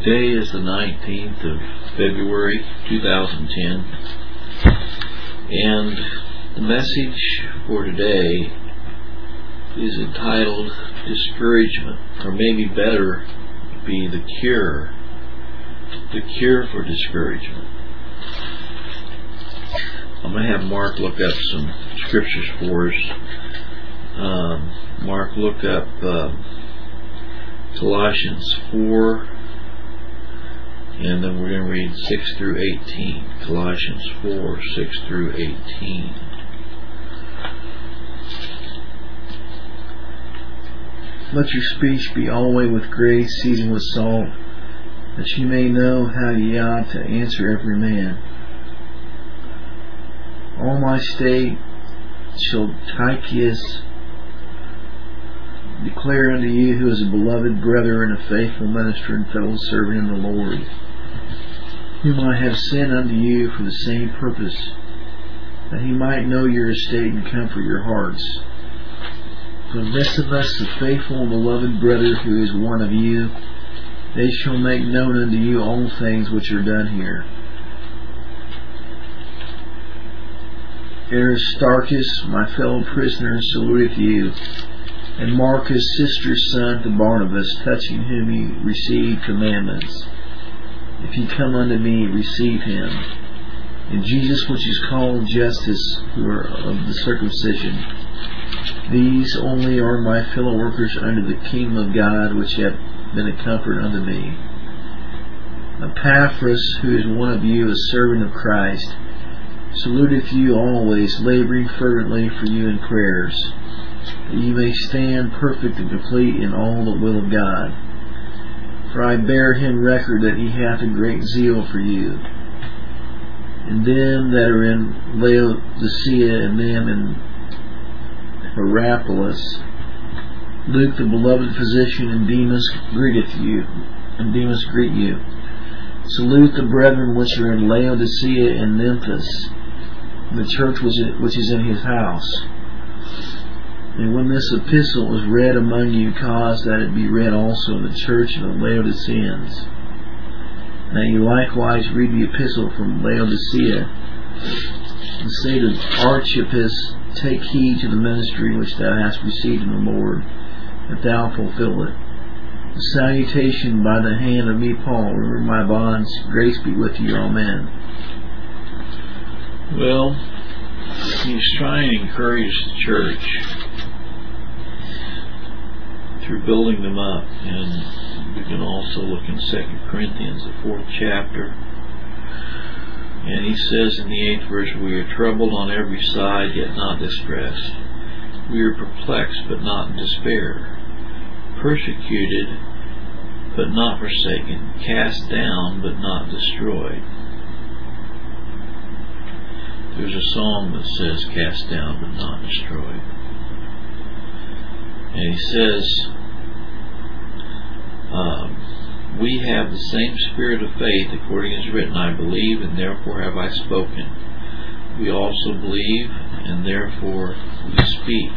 Today is the 19th of February 2010, and the message for today is entitled Discouragement, or maybe better be the cure for discouragement. I'm going to have Mark look up some scriptures for us. Mark, look up Colossians 4, and then we're going to read 6 through 18. Colossians 4, 6 through 18. Let your speech be always with grace, seasoned with salt, that ye may know how ye ought to answer every man. All my state shall Tychicus declare unto you, who is a beloved brother and a faithful minister and fellow servant in the Lord, whom I have sent unto you for the same purpose, that he might know your estate and comfort your hearts. For Onesimus, the faithful and beloved brother, who is one of you, they shall make known unto you all things which are done here. Aristarchus, my fellow prisoner, saluteth you, and Marcus, sister's son to Barnabas, touching whom ye received commandments. If ye come unto me, receive him. And Jesus, which is called Justus, who are of the circumcision. These only are my fellow workers under the kingdom of God, which have been a comfort unto me. Epaphras, who is one of you, a servant of Christ, saluteth you always, laboring fervently for you in prayers, that ye may stand perfect and complete in all the will of God. For I bear him record that he hath a great zeal for you. And them that are in Laodicea, and them in Hierapolis, Luke, the beloved physician, and Demas greet you. Salute the brethren which are in Laodicea and Memphis, the church which is in his house. And when this epistle was read among you, cause that it be read also in the church of the Laodiceans. Now you likewise read the epistle from Laodicea, and say to Archippus, take heed to the ministry which thou hast received in the Lord, that thou fulfill it. The salutation by the hand of me, Paul. Remember my bonds. Grace be with you. Amen. Well, he's trying to encourage the church through building them up, and we can also look in 2 Corinthians, the 4th chapter, and he says in the 8th verse, we are troubled on every side, yet not distressed. We are perplexed, but not in despair. Persecuted, but not forsaken. Cast down, but not destroyed. There's a song that says, cast down, but not destroyed. And he says, we have the same spirit of faith, according as written, I believe, and therefore have I spoken. We also believe, and therefore we speak.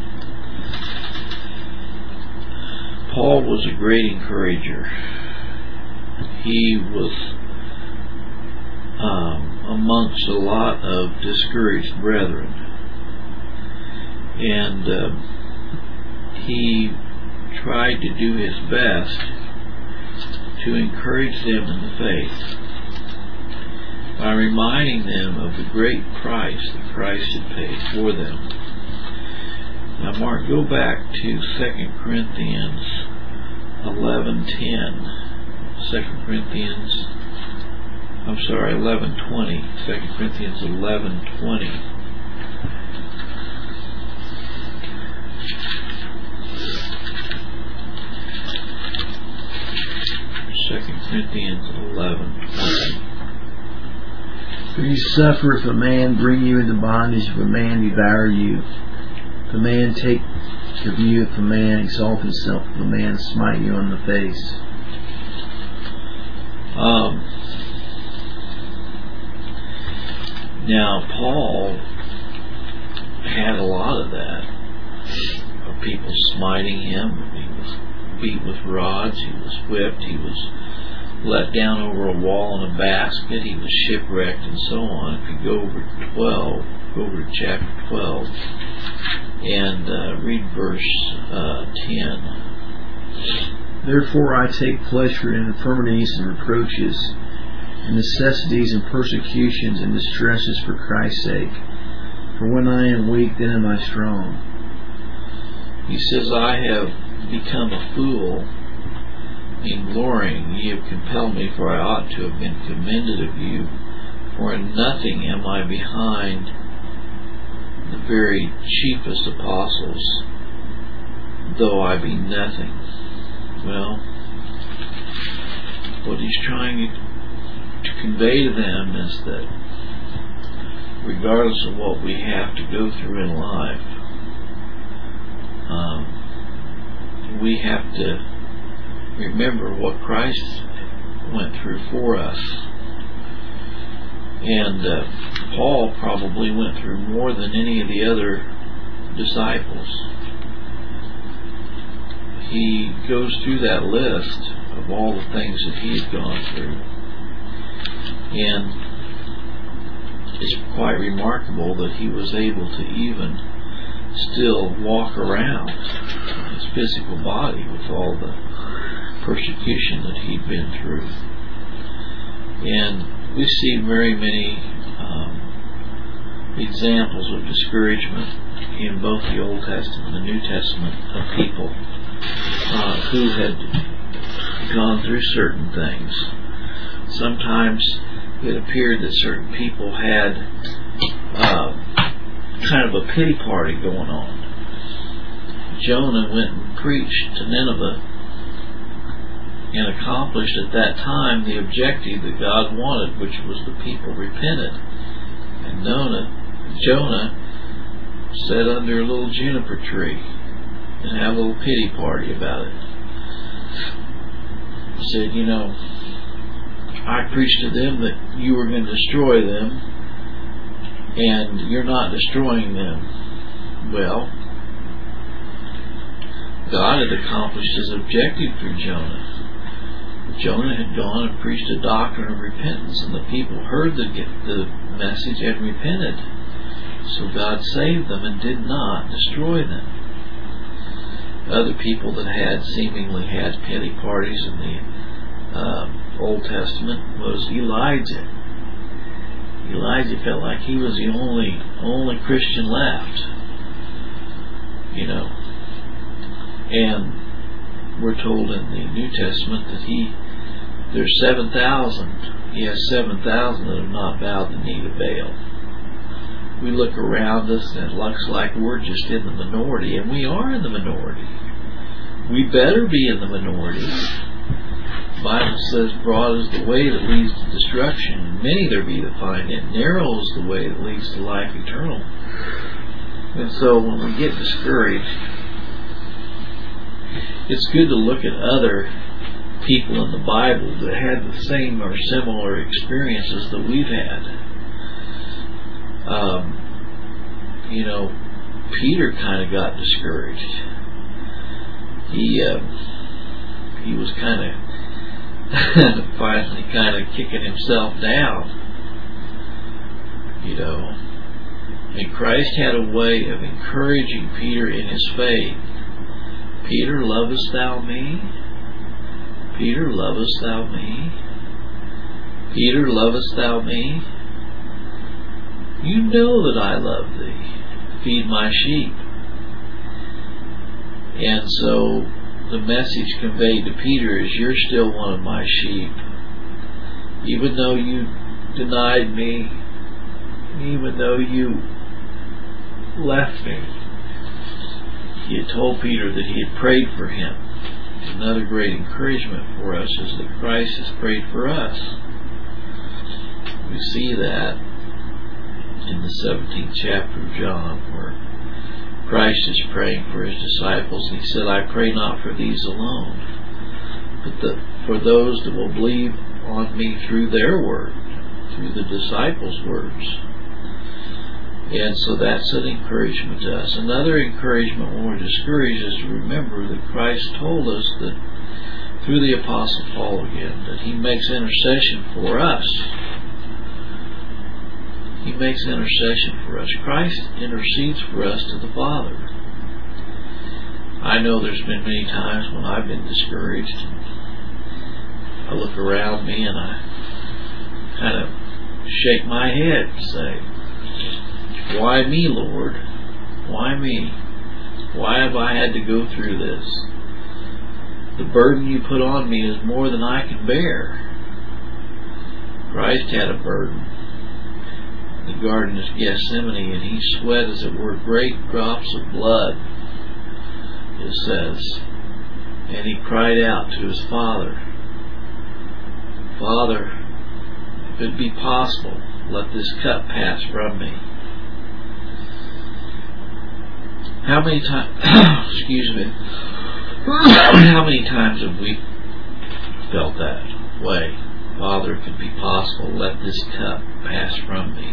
Paul was a great encourager. He was amongst a lot of discouraged brethren, and he tried to do his best to encourage them in the faith by reminding them of the great price that Christ had paid for them. Now, Mark, go back to 2 Corinthians 11:10. 11:20. 2 Corinthians 11:20. Corinthians 11:20. For you suffer if a man bring you into bondage, if a man devour you, if a man take of you, if a man exalt himself, if a man smite you on the face. Now, Paul had a lot of that, of people smiting him. He was beat with rods, he was whipped, he was let down over a wall in a basket. He was shipwrecked and so on. If you go over to chapter 12 and read verse 10. Therefore I take pleasure in infirmities and reproaches, and necessities and persecutions and distresses for Christ's sake. For when I am weak, then am I strong. He says, I have become a fool in glorying. Ye have compelled me, for I ought to have been commended of you. For in nothing am I behind the very chiefest apostles, though I be nothing. Well, what he's trying to convey to them is that regardless of what we have to go through in life, we have to remember what Christ went through for us. And Paul probably went through more than any of the other disciples. He goes through that list of all the things that he had gone through. And it's quite remarkable that he was able to even still walk around his physical body with all the persecution that he'd been through. And we see very many examples of discouragement in both the Old Testament and the New Testament of people who had gone through certain things. Sometimes it appeared that certain people had kind of a pity party going on. Jonah went and preached to Nineveh and accomplished at that time the objective that God wanted, which was the people repented. And Jonah sat under a little juniper tree and had a little pity party about it. He said, I preached to them that you were going to destroy them, and you're not destroying them. Well, God had accomplished his objective through Jonah. Jonah had gone and preached a doctrine of repentance, and the people heard the message and repented. So God saved them and did not destroy them. Other people that had seemingly had pity parties in the Old Testament was Elijah. Elijah felt like he was the only Christian left. And we're told in the New Testament that there's 7,000. He has 7,000 that have not bowed the knee to Baal. We look around us and it looks like we're just in the minority, and we are in the minority. We better be in the minority. The Bible says, broad is the way that leads to destruction, and many there be that find it. Narrow is the way that leads to life eternal. And so when we get discouraged, it's good to look at other people in the Bible that had the same or similar experiences that we've had. Peter kind of got discouraged. He was kind of finally kind of kicking himself down. And Christ had a way of encouraging Peter in his faith. Peter, lovest thou me? Peter, lovest thou me? Peter, lovest thou me? You know that I love thee. Feed my sheep. And so the message conveyed to Peter is, you're still one of my sheep. Even though you denied me, even though you left me. He had told Peter that he had prayed for him. Another great encouragement for us is that Christ has prayed for us. We see that in the 17th chapter of John, where Christ is praying for his disciples, and he said, I pray not for these alone, but for those that will believe on me through their word, through the disciples' words. And so that's an encouragement to us. Another encouragement when we're discouraged is to remember that Christ told us that through the Apostle Paul again, that he makes intercession for us. He makes intercession for us. Christ intercedes for us to the Father. I know there's been many times when I've been discouraged. I look around me and I kind of shake my head and say, why me, Lord? Why me? Why have I had to go through this? The burden you put on me is more than I can bear. Christ had a burden. The Garden of Gethsemane, and he sweat, as it were, great drops of blood, it says. And he cried out to his Father, Father, if it be possible, let this cup pass from me. How many times, excuse me, how many times have we felt that way? Father, if it be possible, let this cup pass from me.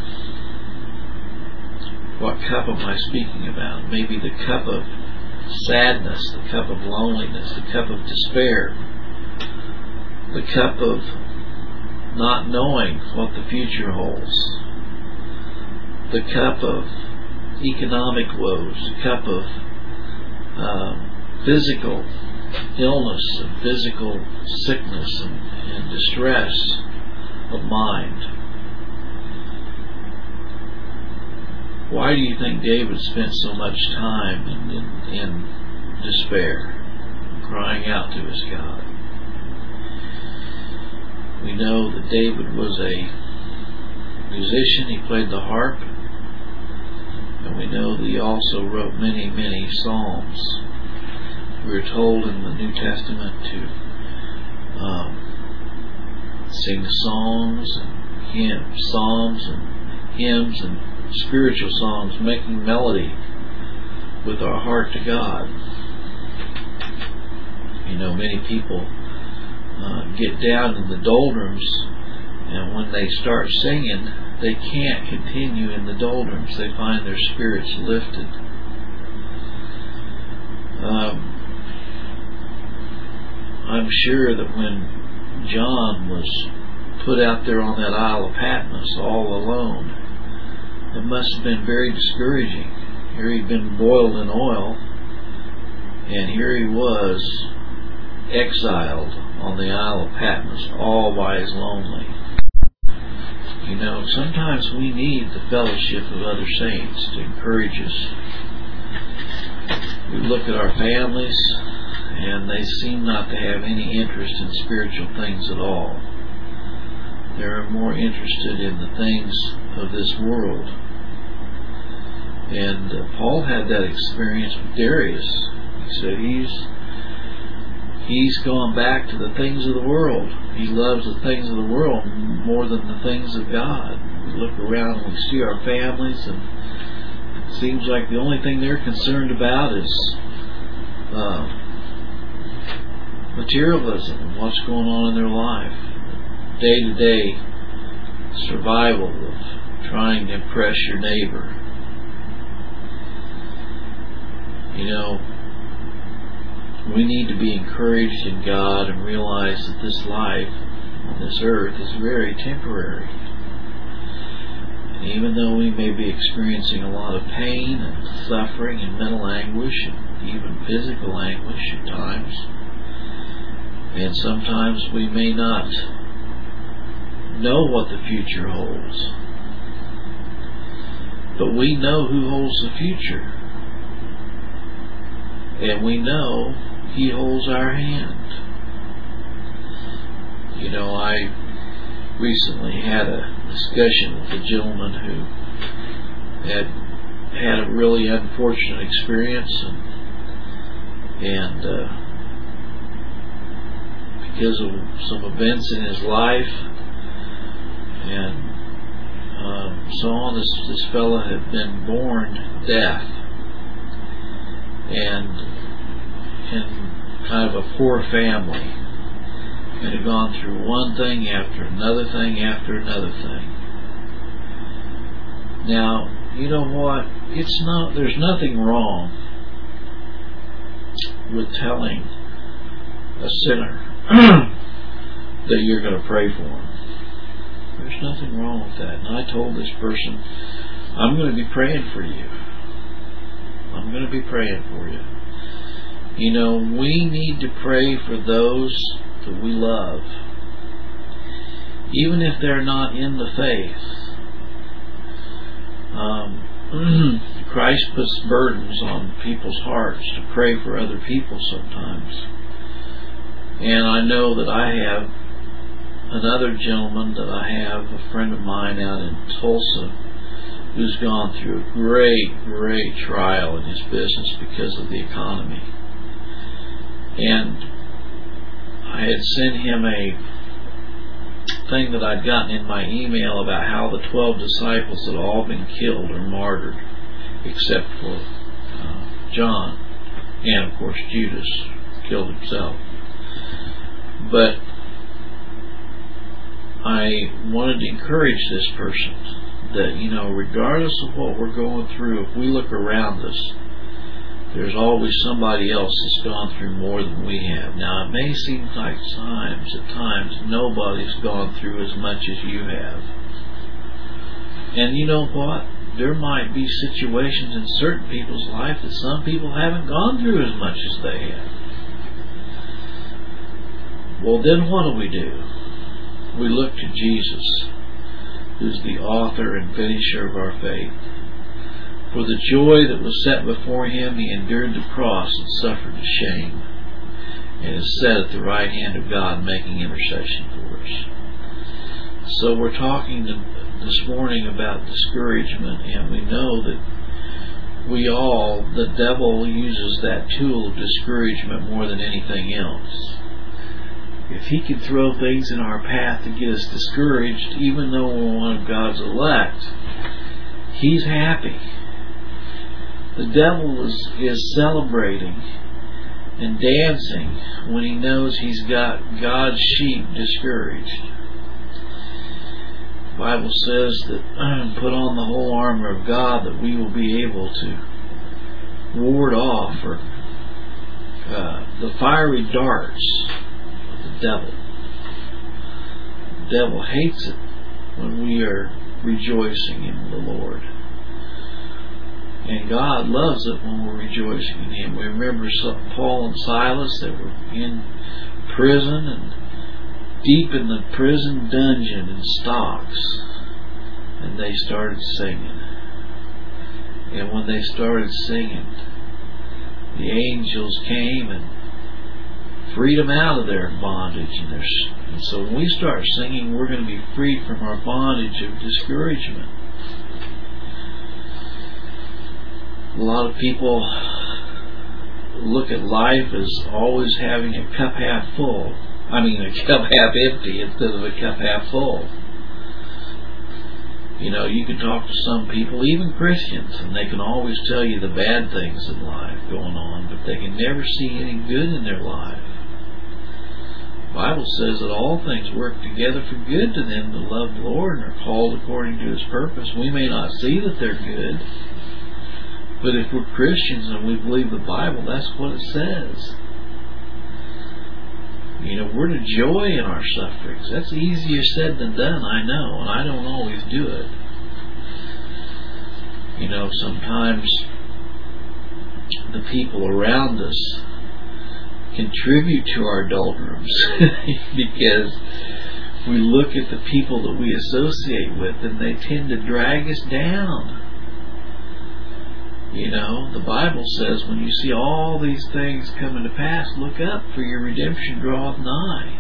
What cup am I speaking about? Maybe the cup of sadness, the cup of loneliness, the cup of despair, the cup of not knowing what the future holds, the cup of economic woes, the cup of physical illness and physical sickness and distress of mind. Why do you think David spent so much time in despair, crying out to his God? We know that David was a musician. He played the harp. And we know that he also wrote many, many psalms. We are told in the New Testament to sing songs and hymns and spiritual songs, making melody with our heart to God. You know, many people get down in the doldrums, and when they start singing, they can't continue in the doldrums. They find their spirits lifted. I'm sure that when John was put out there on that Isle of Patmos all alone, it must have been very discouraging. Here he'd been boiled in oil, and here he was exiled on the Isle of Patmos, all by his lonely. You know, sometimes we need the fellowship of other saints to encourage us. We look at our families, and they seem not to have any interest in spiritual things at all. They're more interested in the things of this world. And Paul had that experience with Darius. He said he's gone back to the things of the world. He loves the things of the world more than the things of God. We look around and we see our families, and it seems like the only thing they're concerned about is materialism and what's going on in their life. Day-to-day survival of trying to impress your neighbor. You know, we need to be encouraged in God and realize that this life on this earth is very temporary. And even though we may be experiencing a lot of pain and suffering and mental anguish and even physical anguish at times, and sometimes we may not know what the future holds, but we know who holds the future. And we know He holds our hand. You know, I recently had a discussion with a gentleman who had a really unfortunate experience, and because of some events in his life and so on, this fellow had been born deaf, and in kind of a poor family, and had gone through one thing after another thing after another thing. Now, you know what? There's nothing wrong with telling a sinner that you're going to pray for him. There's nothing wrong with that. And I told this person, I'm going to be praying for you. I'm going to be praying for you. You know, we need to pray for those that we love, even if they're not in the faith. Christ puts burdens on people's hearts to pray for other people sometimes. And I know that I have another gentleman that I have, a friend of mine out in Tulsa, who's gone through a great trial in his business because of the economy. And I had sent him a thing that I'd gotten in my email about how the 12 disciples had all been killed or martyred, except for John, and of course Judas killed himself. But I wanted to encourage this person that, you know, regardless of what we're going through, if we look around us, there's always somebody else that's gone through more than we have. Now, it may seem like at times, nobody's gone through as much as you have. And you know what? There might be situations in certain people's life that some people haven't gone through as much as they have. Well, then what do? We look to Jesus, who's the author and finisher of our faith. For the joy that was set before him, he endured the cross and suffered the shame, and is set at the right hand of God, making intercession for us. So we're talking this morning about discouragement, and we know that the devil uses that tool of discouragement more than anything else. If he can throw things in our path to get us discouraged, even though we're one of God's elect, he's happy. The devil is celebrating and dancing when he knows he's got God's sheep discouraged. The Bible says that put on the whole armor of God that we will be able to ward off the fiery darts of the devil. The devil hates it when we are rejoicing in the Lord. And God loves it when we're rejoicing in Him. We remember Paul and Silas, they were in prison and deep in the prison dungeon in stocks, and they started singing. And when they started singing, the angels came and freed them out of their bondage. And so when we start singing, we're going to be freed from our bondage of discouragement. A lot of people look at life as always having a cup half full. A cup half empty instead of a cup half full. You know, you can talk to some people, even Christians, and they can always tell you the bad things in life going on, but they can never see any good in their life. The Bible says that all things work together for good to them that love the Lord and are called according to His purpose. We may not see that they're good, but if we're Christians and we believe the Bible, that's what it says. You know, we're to joy in our sufferings. That's easier said than done, I know, and I don't always do it. You know, sometimes the people around us contribute to our doldrums because we look at the people that we associate with and they tend to drag us down. You know, the Bible says when you see all these things coming to pass, look up, for your redemption draweth nigh.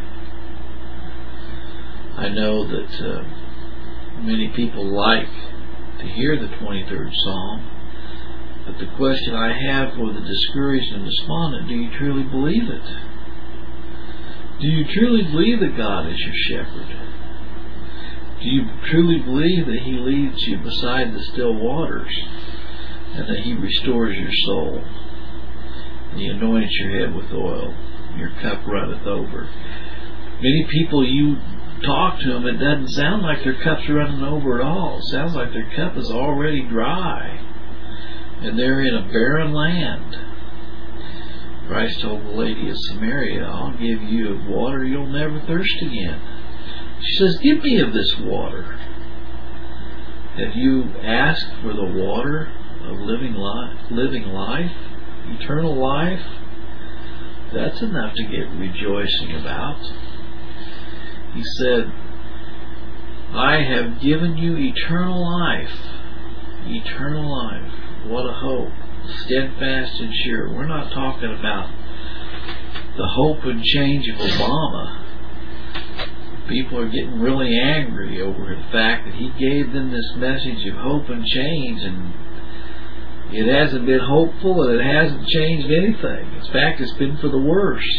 I know that many people like to hear the 23rd Psalm, but the question I have for the discouraged and despondent, do you truly believe it? Do you truly believe that God is your shepherd? Do you truly believe that He leads you beside the still waters? And that He restores your soul. And He anoints your head with oil. And your cup runneth over. Many people, you talk to them, it doesn't sound like their cup's running over at all. It sounds like their cup is already dry. And they're in a barren land. Christ told the lady of Samaria, I'll give you of water you'll never thirst again. She says, give me of this water. Have you asked for the water of living life, eternal life? That's enough to get rejoicing about. He said, I have given you eternal life. Eternal life. What a hope. Steadfast and sure. We're not talking about the hope and change of Obama. People are getting really angry over the fact that he gave them this message of hope and change, and it hasn't been hopeful and it hasn't changed anything. In fact, it's been for the worse.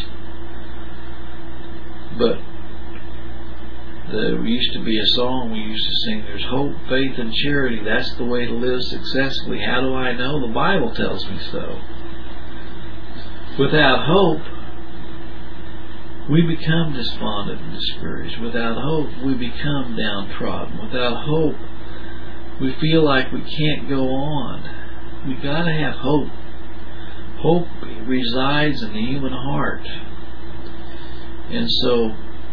But there used to be a song we used to sing, there's hope, faith, and charity. That's the way to live successfully. How do I know? The Bible tells me so. Without hope, we become despondent and discouraged. Without hope, we become downtrodden. Without hope, we feel like we can't go on. We've got to have hope. Hope resides in the human heart. And so,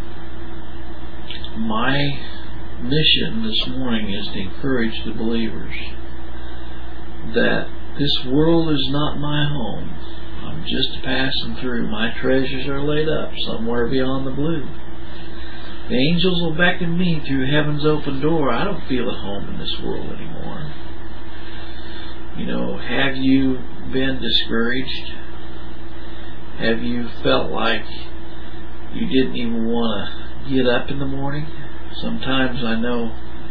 my mission this morning is to encourage the believers that this world is not my home. I'm just passing through. My treasures are laid up somewhere beyond the blue. The angels will beckon me through heaven's open door. I don't feel at home in this world anymore. You know, have you been discouraged? Have you felt like you didn't even want to get up in the morning? Sometimes I know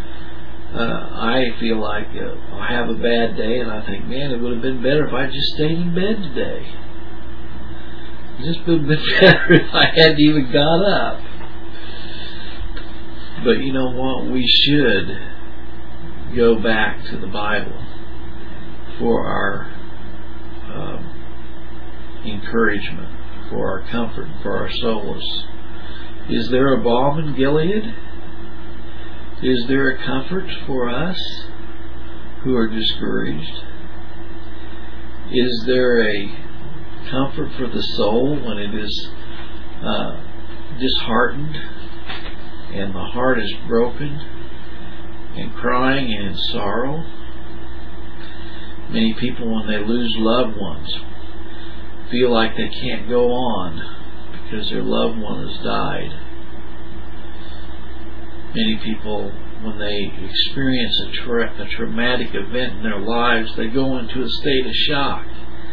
I feel like I have a bad day and I think, man, it would have been better if I just stayed in bed today. It just would have been better if I hadn't even got up. But you know what? We should go back to the Bible for our encouragement, for our comfort, for our solace. Is there a balm in Gilead? Is there a comfort for us who are discouraged? Is there a comfort for the soul when it is disheartened and the heart is broken and crying and in sorrow? Many people, when they lose loved ones, feel like they can't go on because their loved one has died. Many people, when they experience a traumatic event in their lives, they go into a state of shock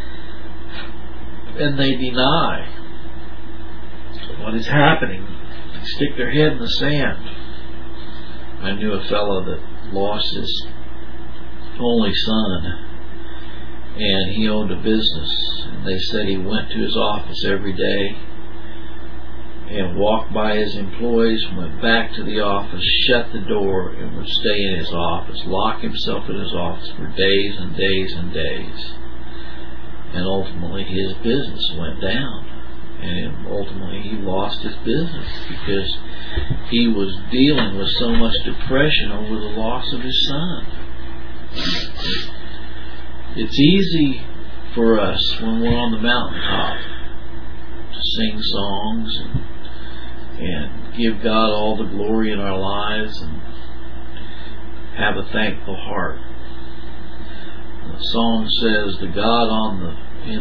and they deny what is happening. They stick their head in the sand. I knew a fellow that lost his only son, and he owned a business, and they said he went to his office every day and walked by his employees, went back to the office, shut the door, and would stay in his office, lock himself in his office for days and days and days. And ultimately his business went down, and ultimately he lost his business because he was dealing with so much depression over the loss of his son. It's easy for us when we're on the mountaintop to sing songs and give God all the glory in our lives and have a thankful heart. The song says, the God on the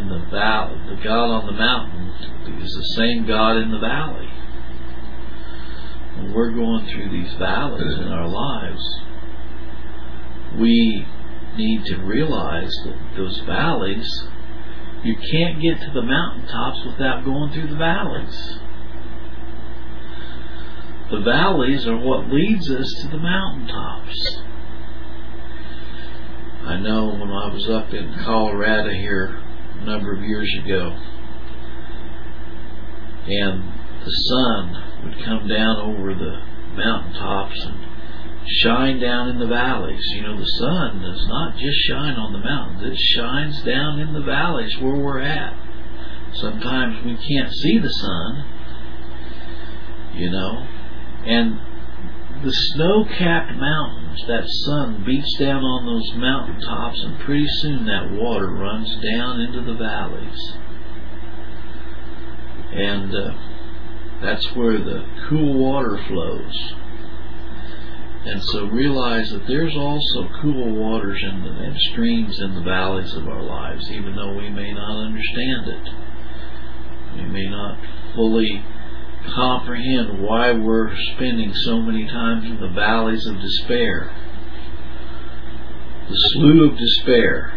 mountain is the same God in the valley. When we're going through these valleys in our lives, we need to realize that those valleys, you can't get to the mountaintops without going through the valleys. The valleys are what leads us to the mountaintops. I know when I was up in Colorado here a number of years ago, and the sun would come down over the mountaintops and shine down in the valleys. You know, the sun does not just shine on the mountains, it shines down in the valleys where we're at. Sometimes we can't see the sun, you know, and the snow-capped mountains, that sun beats down on those mountaintops, and pretty soon that water runs down into the valleys. And that's where the cool water flows. And so realize that there's also cool waters and streams in the valleys of our lives, even though we may not understand it. We may not fully comprehend why we're spending so many times in the valleys of despair. The slough of despair.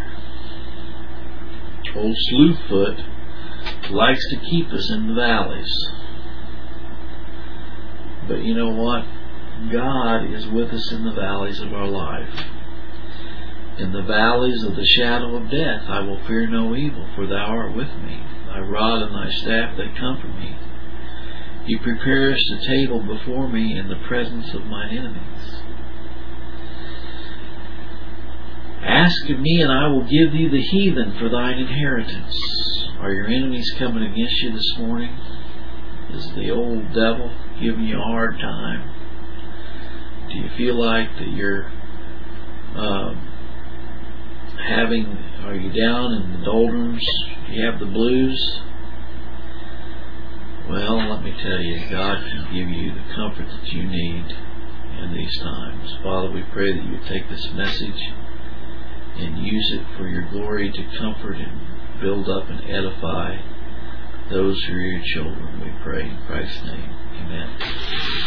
Old Slewfoot likes to keep us in the valleys. But you know what? God is with us in the valleys of our life. In the valleys of the shadow of death I will fear no evil, for thou art with me. Thy rod and thy staff, they comfort me. You preparest a table before me in the presence of mine enemies. Ask of me, and I will give thee the heathen for thine inheritance. Are your enemies coming against you this morning? Is the old devil giving you a hard time? Do you feel like that you're are you down in the doldrums? Do you have the blues? Well, let me tell you, God can give you the comfort that you need in these times. Father, we pray that you would take this message and use it for your glory to comfort and build up and edify those who are your children. We pray in Christ's name. Amen.